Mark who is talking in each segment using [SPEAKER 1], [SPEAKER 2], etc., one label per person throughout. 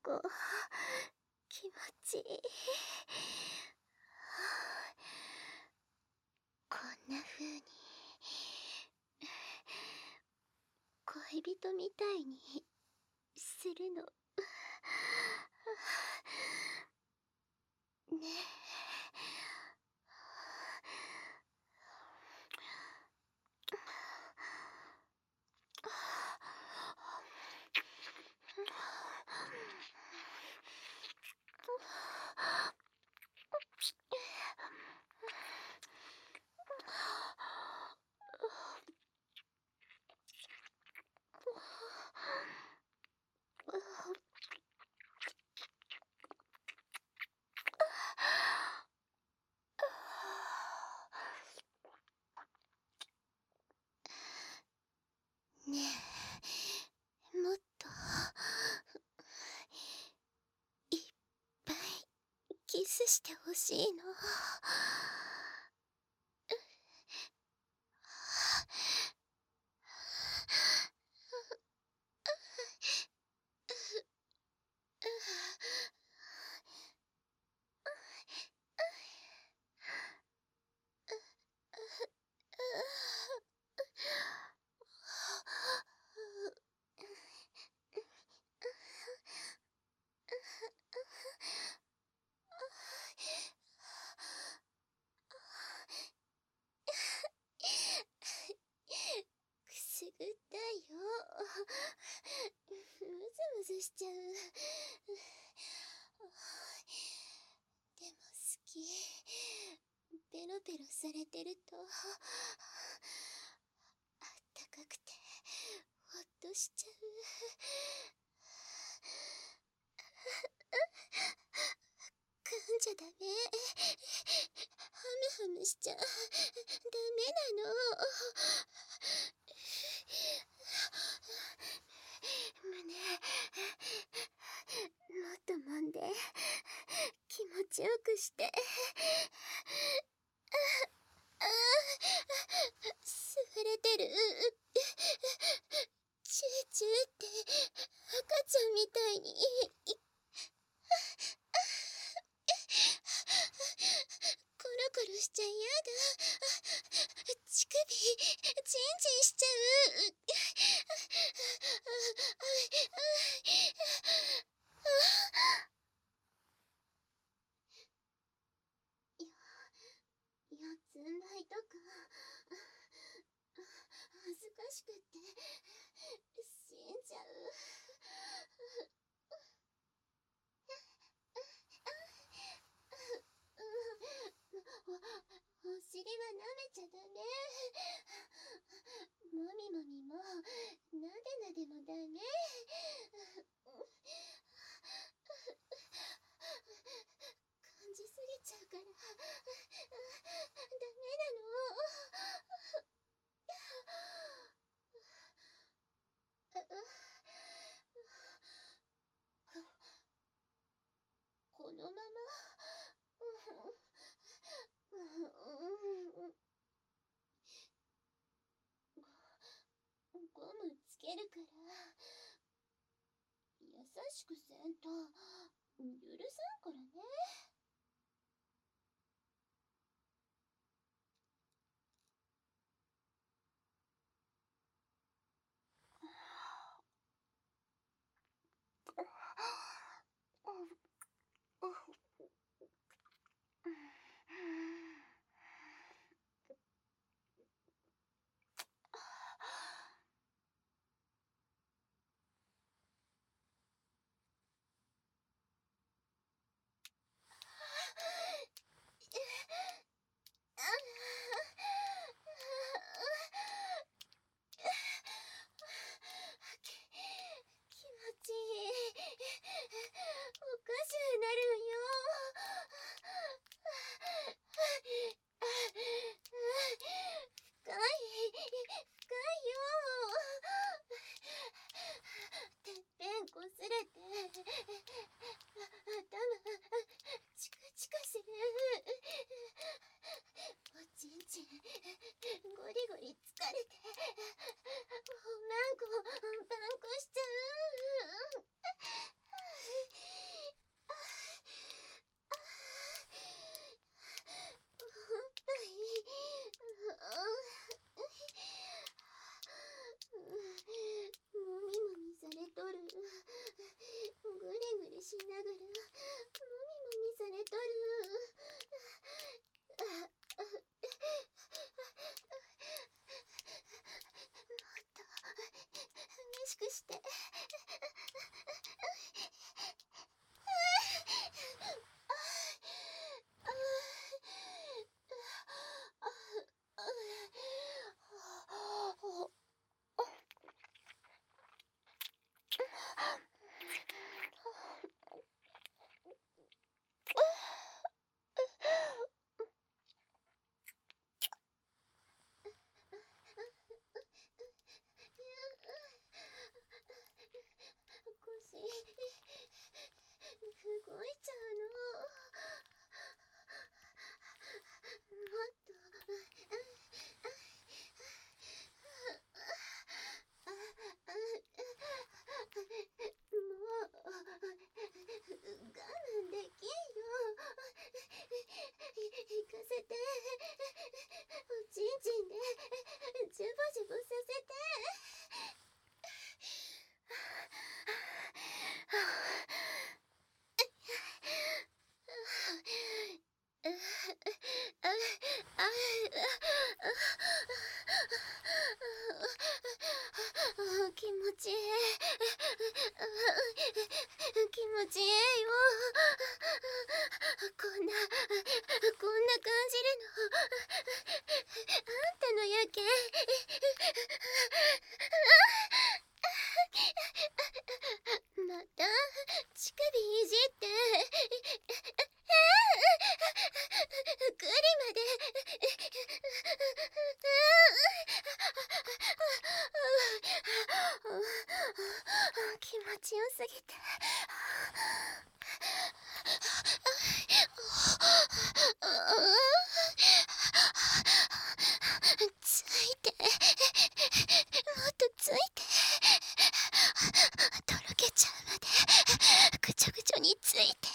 [SPEAKER 1] こ気持ちいい。こんな風に恋人みたいにするのねねえ、もっといっぱいキスしてほしいの。くすぐったいよ。ムズムズしちゃう。でも好き。ペロペロされてるとあったかくてほっとしちゃう。噛んじゃダメ。ハムハムしちゃダメなの。胸もっと揉んで気持ちよくして。吸われてる。チューチューって赤ちゃんみたいに。コロコロしちゃ嫌だ。乳首チンチンしちゃう。四つん這いとか恥ずかしくって死んじゃう。お尻は舐めちゃダメ。もみもみもなでなでもダメ。感じすぎちゃうからダメなの。このままゴムつけるから優しくせんと許さんからね。 気持ちいい。気持ちいいよ。こんな感じるの。あんたのやけん。また乳首いじって。グリまで。気持ちよすぎて。ついて。もっとついて。とろけちゃうまでぐちょぐちょについて。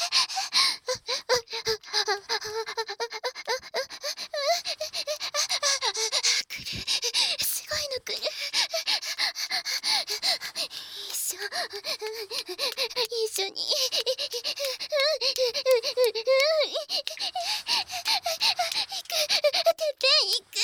[SPEAKER 1] 来る。すごいの来る。一緒に。てっぺん行く。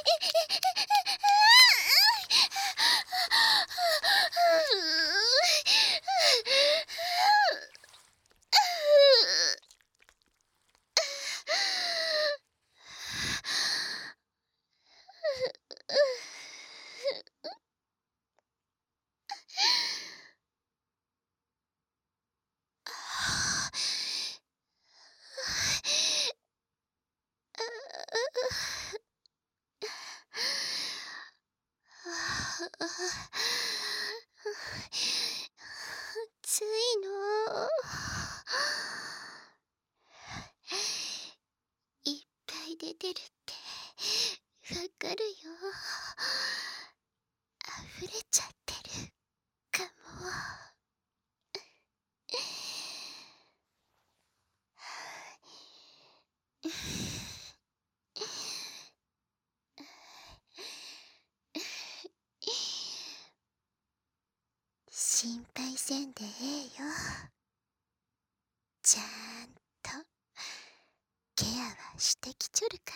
[SPEAKER 1] ついの。いっぱい出てるってわかるよ。溢れちゃってるかも。心配せんでええよ。ちゃんとケアはしてきちょるから。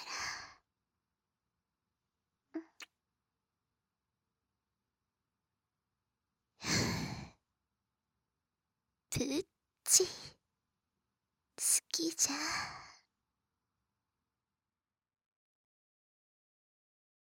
[SPEAKER 1] プッチ好きじゃ。